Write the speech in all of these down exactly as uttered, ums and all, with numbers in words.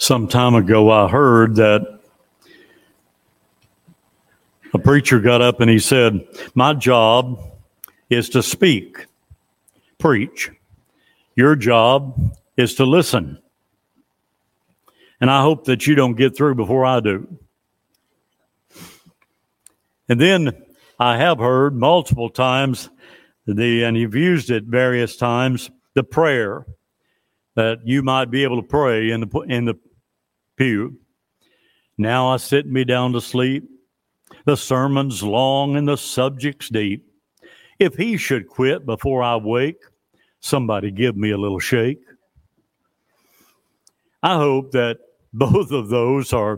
Some time ago, I heard that a preacher got up and he said, "My job is to speak, preach. Your job is to listen. And I hope that you don't get through before I do." And then I have heard multiple times, the and you've used it various times, the prayer that you might be able to pray in the in the pew. "Now I sit me down to sleep. The sermon's long and the subject's deep. If he should quit before I wake, somebody give me a little shake." I hope that both of those are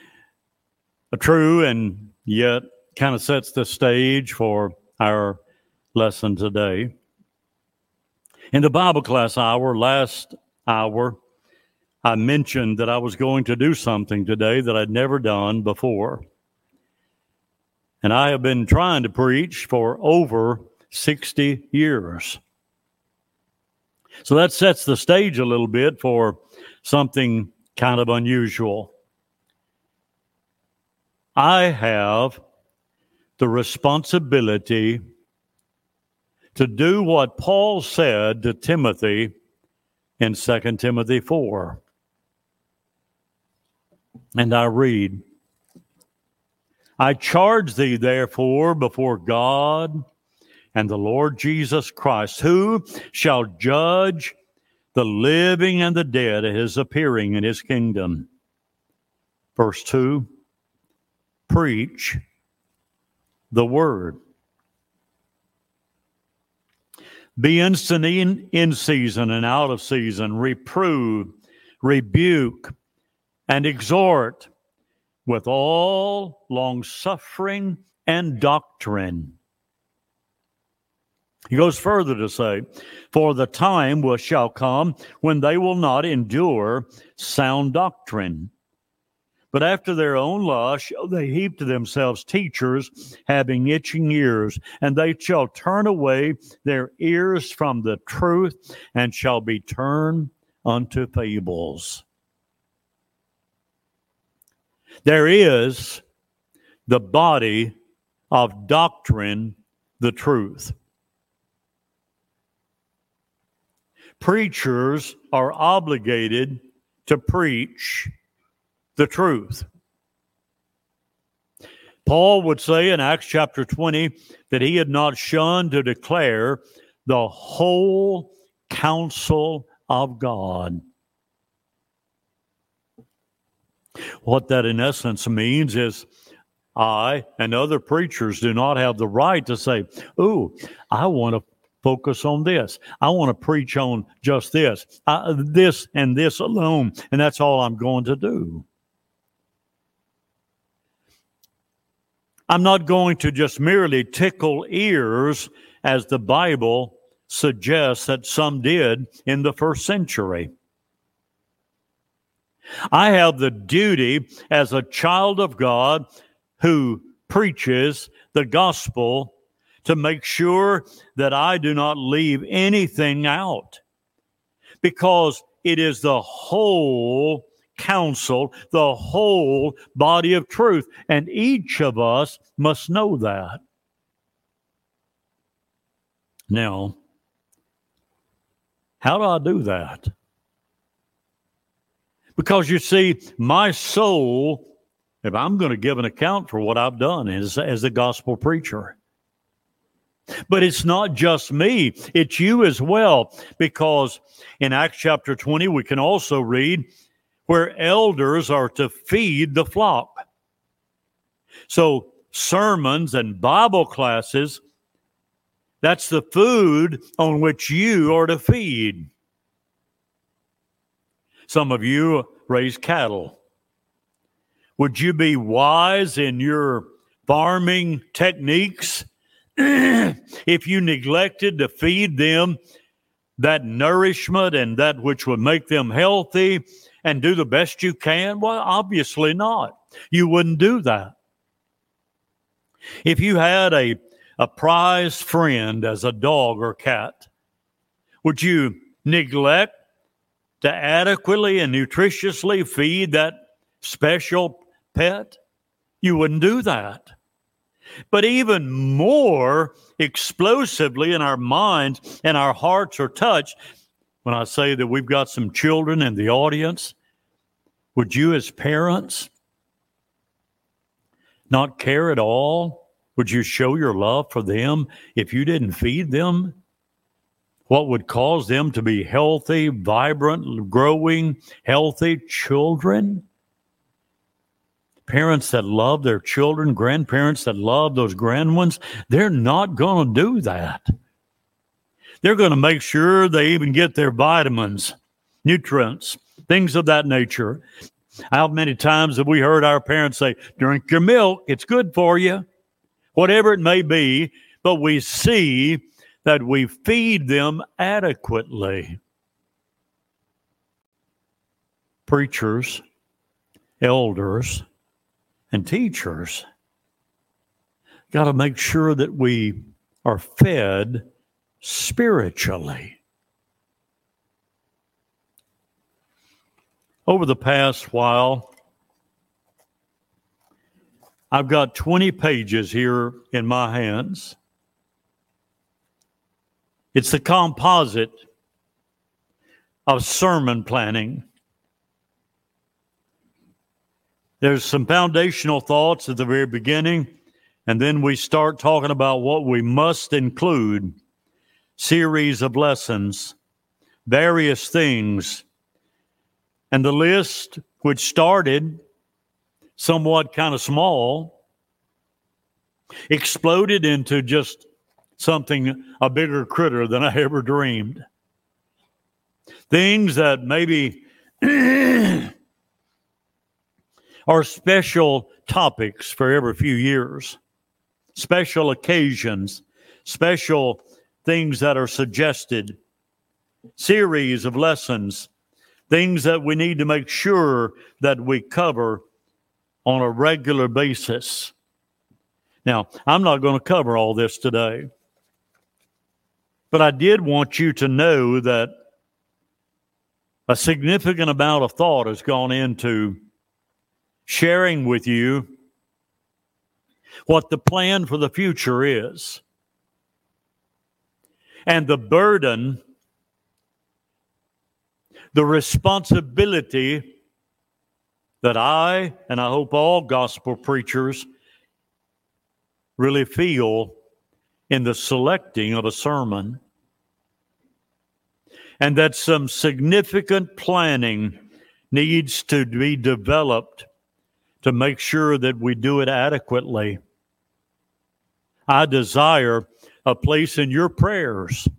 true and yet kind of sets the stage for our lesson today. In the Bible class hour, last hour, I mentioned that I was going to do something today that I'd never done before. And I have been trying to preach for over sixty years. So that sets the stage a little bit for something kind of unusual. I have the responsibility to do what Paul said to Timothy in Second Timothy four. And I read, "I charge thee therefore before God and the Lord Jesus Christ, who shall judge the living and the dead at his appearing in his kingdom." Verse two, preach the word. "Be instant in, in season and out of season, reprove, rebuke, and exhort with all long-suffering and doctrine." He goes further to say, "For the time will shall come when they will not endure sound doctrine, but after their own lust shall they heap to themselves teachers having itching ears, and they shall turn away their ears from the truth and shall be turned unto fables." There is the body of doctrine, the truth. Preachers are obligated to preach the truth. Paul would say in Acts chapter twenty that he had not shunned to declare the whole counsel of God. What that in essence means is I and other preachers do not have the right to say, "Ooh, I want to focus on this. I want to preach on just this, I, this and this alone, and that's all I'm going to do." I'm not going to just merely tickle ears as the Bible suggests that some did in the first century. I have the duty as a child of God who preaches the gospel to make sure that I do not leave anything out, because it is the whole counsel, the whole body of truth, and each of us must know that. Now, how do I do that? Because you see, my soul, if I'm going to give an account for what I've done as, as a gospel preacher. But it's not just me, it's you as well. Because in Acts chapter twenty, we can also read where elders are to feed the flock. So sermons and Bible classes, that's the food on which you are to feed. Some of you raise cattle. Would you be wise in your farming techniques if you neglected to feed them that nourishment and that which would make them healthy and do the best you can? Well, obviously not. You wouldn't do that. If you had a, a prized friend as a dog or cat, would you neglect to adequately and nutritiously feed that special pet, you wouldn't do that. But even more explosively in our minds and our hearts are touched, when I say that we've got some children in the audience, would you as parents not care at all? Would you show your love for them if you didn't feed them? What would cause them to be healthy, vibrant, growing, healthy children? Parents that love their children, grandparents that love those grand ones, they're not going to do that. They're going to make sure they even get their vitamins, nutrients, things of that nature. How many times have we heard our parents say, drink your milk, it's good for you, whatever it may be, but we see that we feed them adequately. Preachers, elders, and teachers got to make sure that we are fed spiritually. Over the past while, I've got twenty pages here in my hands. It's the composite of sermon planning. There's some foundational thoughts at the very beginning, and then we start talking about what we must include. Series of lessons, various things. And the list, which started somewhat kind of small, exploded into just something, a bigger critter than I ever dreamed. Things that maybe are special topics for every few years, special occasions, special things that are suggested, series of lessons, things that we need to make sure that we cover on a regular basis. Now, I'm not going to cover all this today, but I did want you to know that a significant amount of thought has gone into sharing with you what the plan for the future is. And the burden, the responsibility that I, and I hope all gospel preachers, really feel in the selecting of a sermon. And that some significant planning needs to be developed to make sure that we do it adequately. I desire a place in your prayers,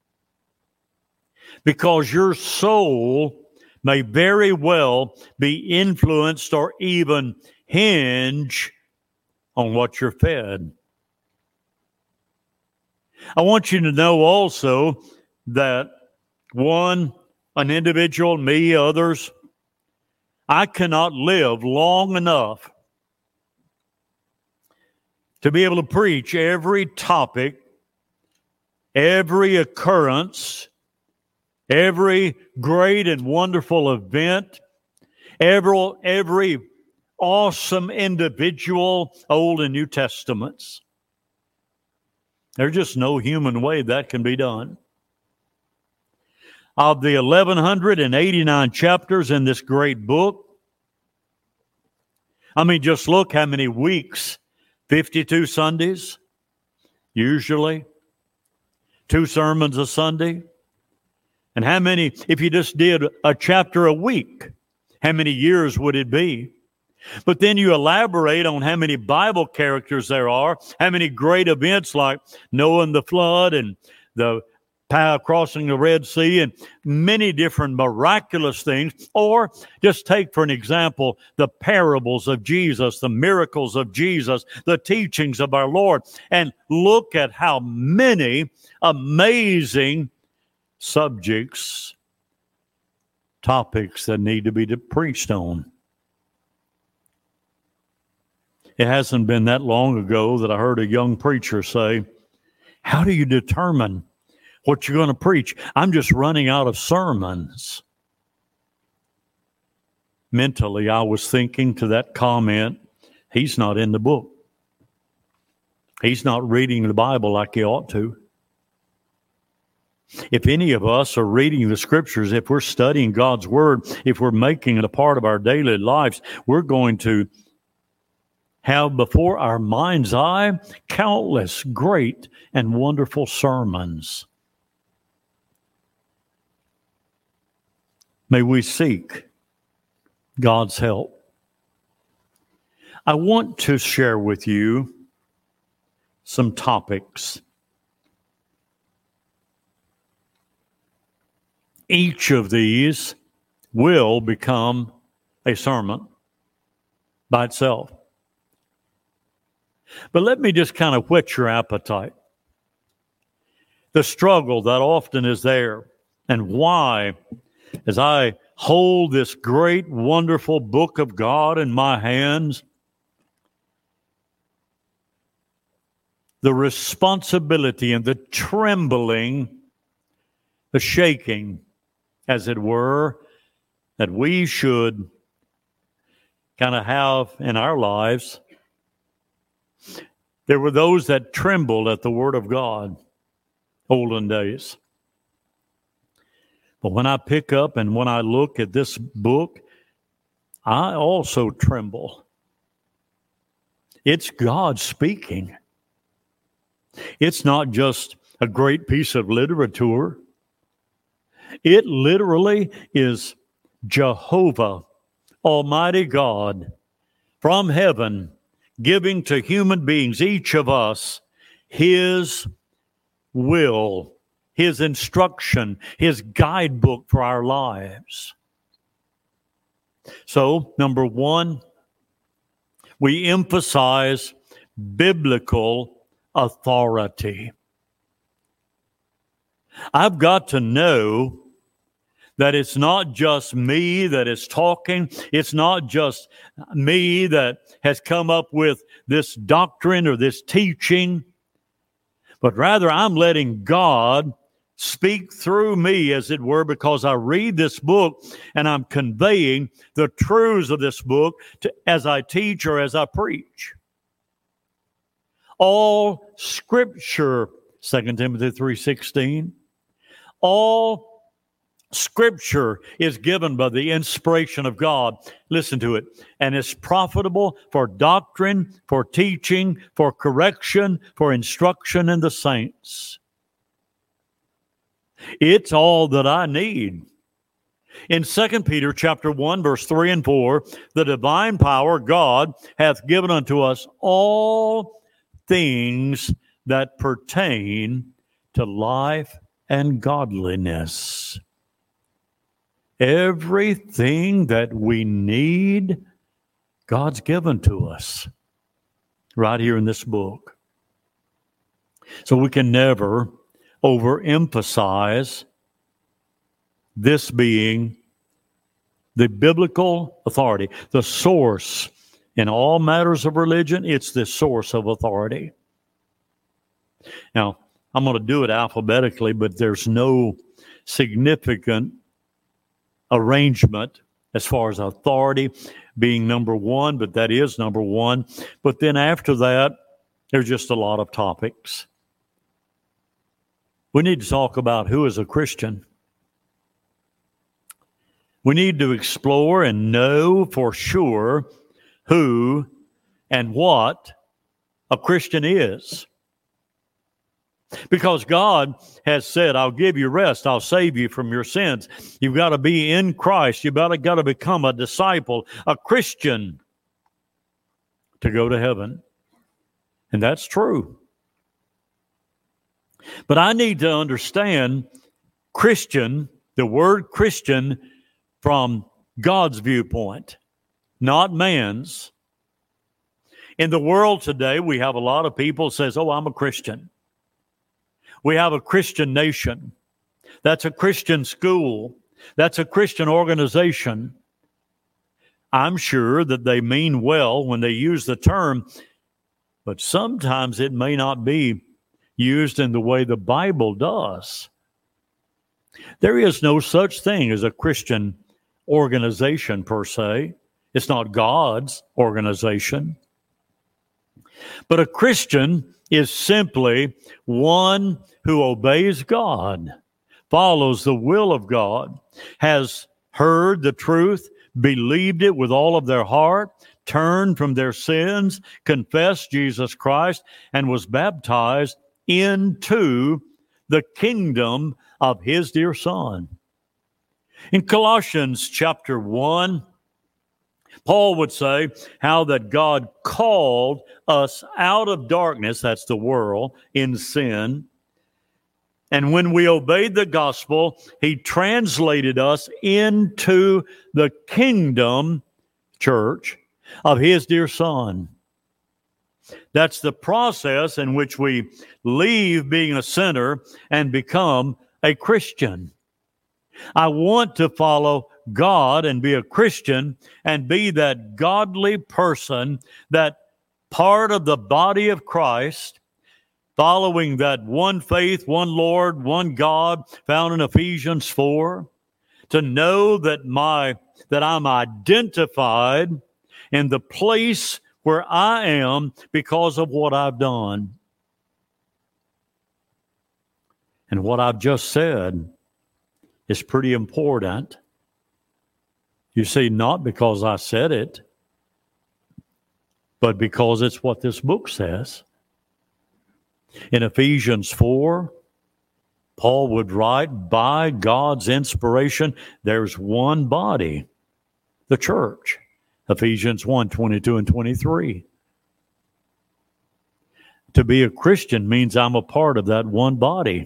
because your soul may very well be influenced or even hinge on what you're fed. I want you to know also that one, an individual, me, others, I cannot live long enough to be able to preach every topic, every occurrence, every great and wonderful event, every, every awesome individual, Old and New Testaments. There's just no human way that can be done. Of the eleven eighty-nine chapters in this great book, I mean, just look how many weeks, fifty-two Sundays, usually, two sermons a Sunday. And how many, if you just did a chapter a week, how many years would it be? But then you elaborate on how many Bible characters there are, how many great events like Noah and the flood and the crossing the Red Sea and many different miraculous things. Or just take for an example the parables of Jesus, the miracles of Jesus, the teachings of our Lord, and look at how many amazing subjects, topics that need to be preached on. It hasn't been that long ago that I heard a young preacher say, how do you determine what you're going to preach? I'm just running out of sermons. mentally I was thinking to that comment, he's not in the book. He's not reading the Bible like he ought to. If any of us are reading the Scriptures, if we're studying God's Word, if we're making it a part of our daily lives, we're going to have before our mind's eye countless great and wonderful sermons. May we seek God's help. I want to share with you some topics. Each of these will become a sermon by itself. But let me just kind of whet your appetite. The struggle that often is there, and why, as I hold this great, wonderful book of God in my hands, the responsibility and the trembling, the shaking, as it were, that we should kind of have in our lives. There were those that trembled at the Word of God, olden days. But when I pick up and when I look at this book, I also tremble. It's God speaking. It's not just a great piece of literature. It literally is Jehovah, Almighty God, from heaven, giving to human beings, each of us, His will, His instruction, His guidebook for our lives. So, number one, we emphasize biblical authority. I've got to know that it's not just me that is talking. It's not just me that has come up with this doctrine or this teaching, but rather I'm letting God speak through me, as it were, because I read this book and I'm conveying the truths of this book to, as I teach or as I preach. All Scripture, Second Timothy three sixteen, all Scripture is given by the inspiration of God. Listen to it. And it's profitable for doctrine, for teaching, for correction, for instruction in the saints. It's all that I need. In Second Peter chapter one, verse three and four, the divine power, God, hath given unto us all things that pertain to life and godliness. Everything that we need, God's given to us right here in this book. So we can never overemphasize this being the biblical authority, the source in all matters of religion. It's the source of authority. Now, I'm going to do it alphabetically, but there's no significant arrangement as far as authority being number one, but that is number one. But then after that, there's just a lot of topics. We need to talk about who is a Christian. We need to explore and know for sure who and what a Christian is. Because God has said, I'll give you rest. I'll save you from your sins. You've got to be in Christ. You've got to, got to become a disciple, a Christian, to go to heaven. And that's true. But I need to understand Christian, the word Christian, from God's viewpoint, not man's. In the world today, we have a lot of people who says, oh, I'm a Christian. We have a Christian nation. That's a Christian school. That's a Christian organization. I'm sure that they mean well when they use the term, but sometimes it may not be used in the way the Bible does. There is no such thing as a Christian organization per se. It's not God's organization. But a Christian is simply one who obeys God, follows the will of God, has heard the truth, believed it with all of their heart, turned from their sins, confessed Jesus Christ, and was baptized into the kingdom of His dear Son. In Colossians chapter one, Paul would say how that God called us out of darkness, that's the world, in sin. And when we obeyed the gospel, He translated us into the kingdom, church, of His dear Son. That's the process in which we leave being a sinner and become a Christian. I want to follow God and be a Christian and be that godly person, that part of the body of Christ, following that one faith, one Lord, one God found in Ephesians four, to know that my that I'm identified in the place where I am because of what I've done. And what I've just said is pretty important. You see, not because I said it, but because it's what this book says. In Ephesians four, Paul would write, by God's inspiration, there's one body, the church. Ephesians one, twenty-two and twenty-three. To be a Christian means I'm a part of that one body.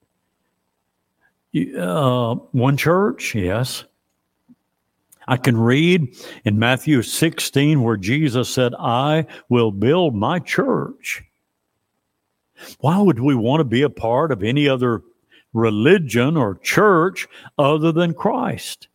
Uh, one church, yes. I can read in Matthew sixteen where Jesus said, I will build my church. Why would we want to be a part of any other religion or church other than Christ?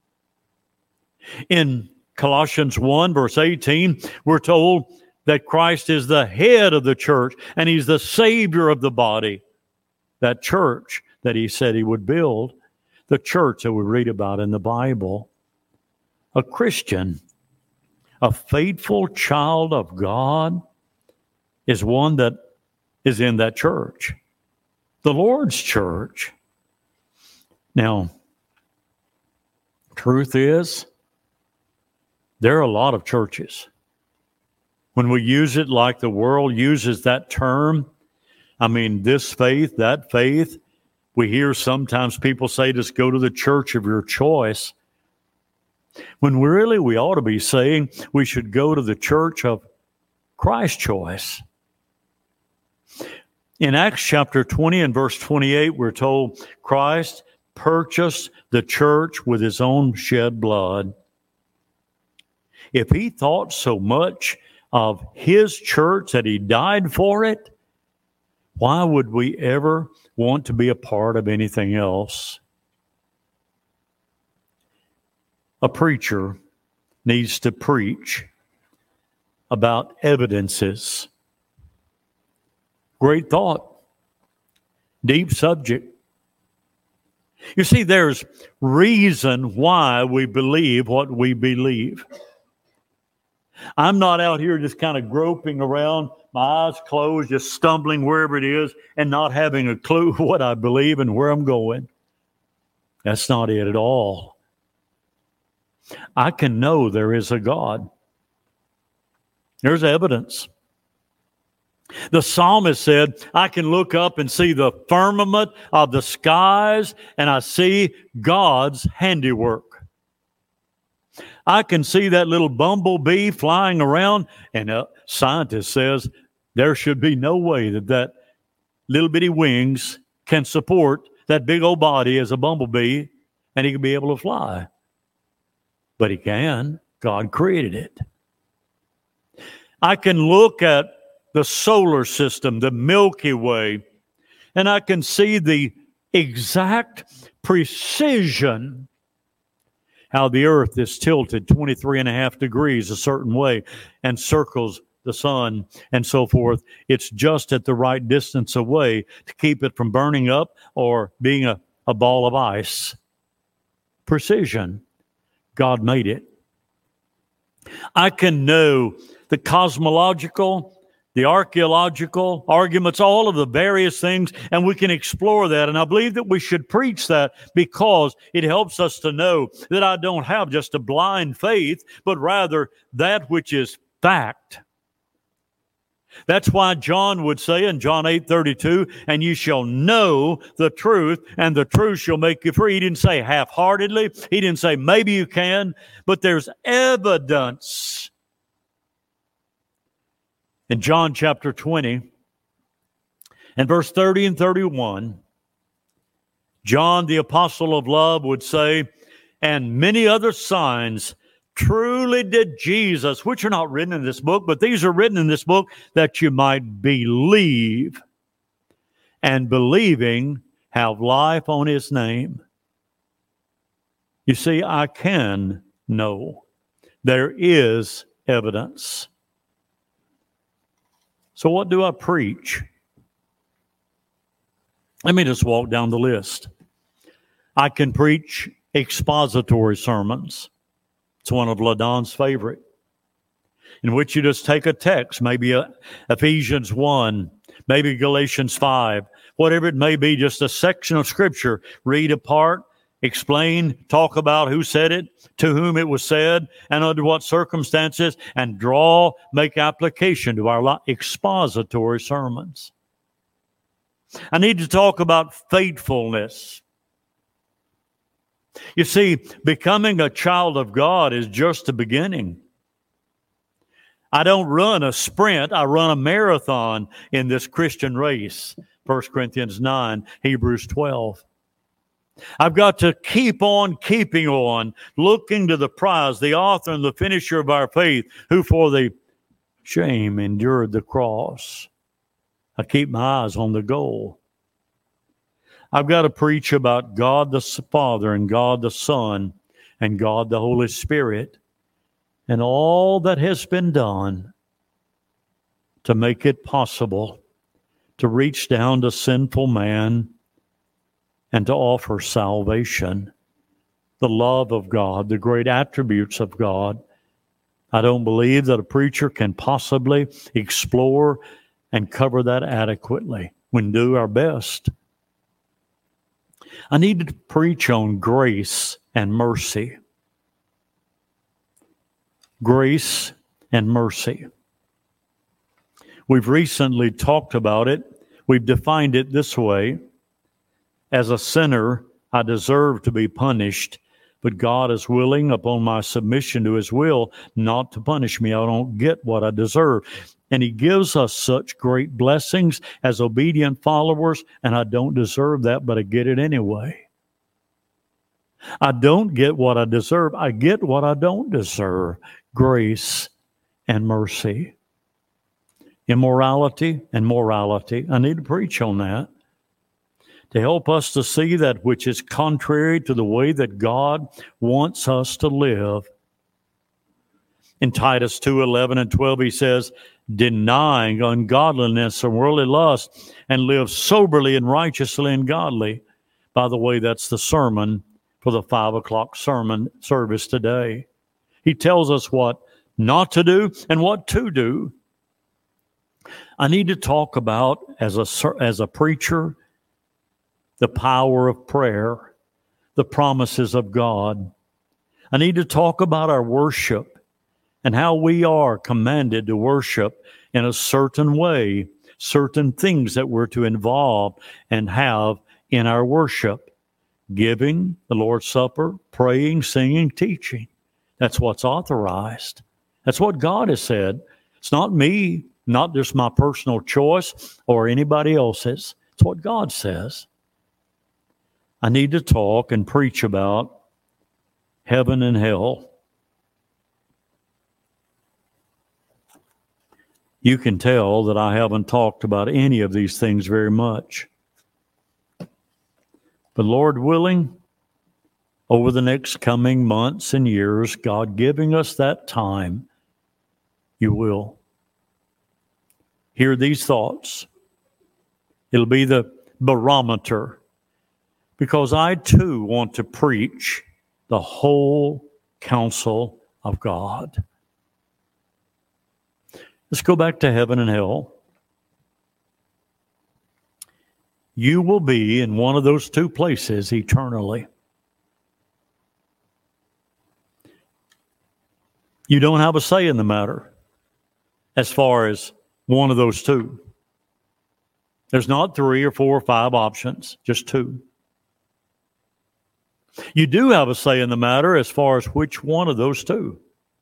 In Colossians one, verse eighteen, we're told that Christ is the head of the church and He's the Savior of the body. That church that He said He would build, the church that we read about in the Bible. A Christian, a faithful child of God, is one that is in that church, the Lord's church. Now, truth is, there are a lot of churches. When we use it like the world uses that term, I mean, this faith, that faith, we hear sometimes people say, just go to the church of your choice. When really we ought to be saying we should go to the church of Christ's choice. In Acts chapter twenty and verse twenty-eight, we're told Christ purchased the church with His own shed blood. If He thought so much of His church that He died for it, why would we ever want to be a part of anything else? A preacher needs to preach about evidences. Great thought. Deep subject. You see, there's reason why we believe what we believe. I'm not out here just kind of groping around, my eyes closed, just stumbling wherever it is and not having a clue what I believe and where I'm going. That's not it at all. I can know there is a God. There's evidence. The psalmist said, I can look up and see the firmament of the skies, and I see God's handiwork. I can see that little bumblebee flying around, and a scientist says there should be no way that that little bitty wings can support that big old body as a bumblebee, and he can be able to fly. But he can. God created it. I can look at the solar system, the Milky Way, and I can see the exact precision how the earth is tilted twenty-three and a half degrees a certain way and circles the sun and so forth. It's just at the right distance away to keep it from burning up or being a, a ball of ice. Precision. God made it. I can know the cosmological, the archaeological arguments, all of the various things, and we can explore that. And I believe that we should preach that because it helps us to know that I don't have just a blind faith, but rather that which is fact. That's why John would say in John eight thirty-two, and you shall know the truth, and the truth shall make you free. He didn't say half-heartedly. He didn't say maybe you can, but there's evidence. In John chapter twenty, and verse thirty and thirty-one, John, the apostle of love, would say, and many other signs truly did Jesus, which are not written in this book, but these are written in this book that you might believe, and believing have life on his name. You see, I can know. There is evidence. So what do I preach? Let me just walk down the list. I can preach expository sermons. It's one of LaDon's favorite, in which you just take a text, maybe a Ephesians one, maybe Galatians five, whatever it may be, just a section of Scripture, read apart, explain, talk about who said it, to whom it was said, and under what circumstances, and draw, make application to our expository sermons. I need to talk about faithfulness. You see, becoming a child of God is just the beginning. I don't run a sprint, I run a marathon in this Christian race. First Corinthians nine, Hebrews twelve. I've got to keep on keeping on, looking to the prize, the author and the finisher of our faith, who for the shame endured the cross. I keep my eyes on the goal. I've got to preach about God the Father and God the Son and God the Holy Spirit and all that has been done to make it possible to reach down to sinful man and to offer salvation, the love of God, the great attributes of God. I don't believe that a preacher can possibly explore and cover that adequately. We can do our best. I need to preach on grace and mercy. Grace and mercy. We've recently talked about it. We've defined it this way. As a sinner, I deserve to be punished, but God is willing, upon my submission to his will, not to punish me. I don't get what I deserve. And he gives us such great blessings as obedient followers, and I don't deserve that, but I get it anyway. I don't get what I deserve. I get what I don't deserve. Grace and mercy. Immorality and morality. I need to preach on that, to help us to see that which is contrary to the way that God wants us to live. In Titus two, eleven and twelve, he says, denying ungodliness and worldly lust, and live soberly and righteously and godly. By the way, that's the sermon for the five o'clock sermon service today. He tells us what not to do and what to do. I need to talk about, as a, as a preacher, the power of prayer, the promises of God. I need to talk about our worship and how we are commanded to worship in a certain way, certain things that we're to involve and have in our worship. Giving, the Lord's Supper, praying, singing, teaching. That's what's authorized. That's what God has said. It's not me, not just my personal choice or anybody else's. It's what God says. I need to talk and preach about heaven and hell. You can tell that I haven't talked about any of these things very much. But Lord willing, over the next coming months and years, God giving us that time, you will hear these thoughts. It'll be the barometer, because I too want to preach the whole counsel of God. Let's go back to heaven and hell. You will be in one of those two places eternally. You don't have a say in the matter as far as one of those two. There's not three or four or five options, just two. You do have a say in the matter as far as which one of those two.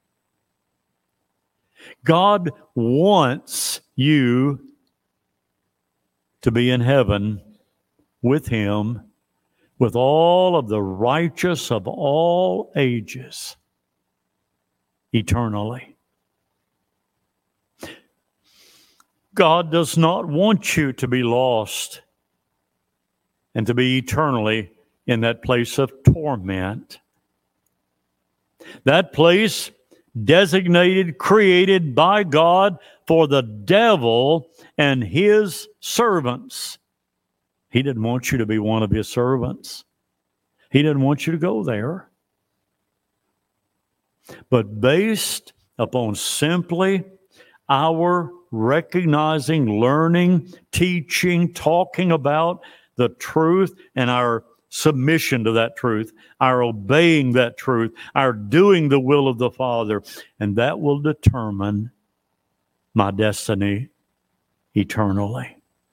God wants you to be in heaven with Him, with all of the righteous of all ages, eternally. God does not want you to be lost and to be eternally in that place of torment. That place designated, created by God for the devil and his servants. He didn't want you to be one of his servants. He didn't want you to go there. But based upon simply our recognizing, learning, teaching, talking about the truth and our submission to that truth, our obeying that truth, our doing the will of the Father, and that will determine my destiny eternally.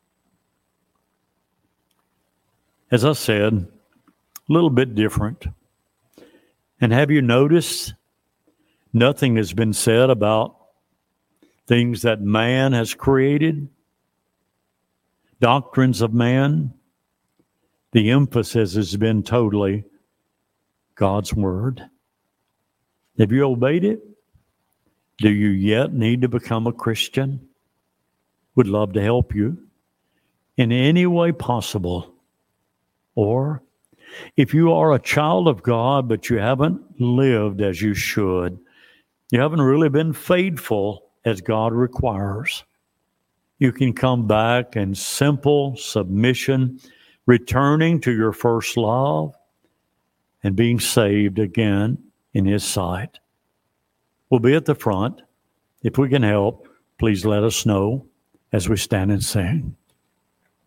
As I said, a little bit different. And have you noticed nothing has been said about things that man has created, doctrines of man? The emphasis has been totally God's Word. Have you obeyed it? Do you yet need to become a Christian? Would love to help you in any way possible. Or if you are a child of God, but you haven't lived as you should, you haven't really been faithful as God requires, you can come back in simple submission, returning to your first love and being saved again in His sight. We'll be at the front. If we can help, please let us know as we stand and sing.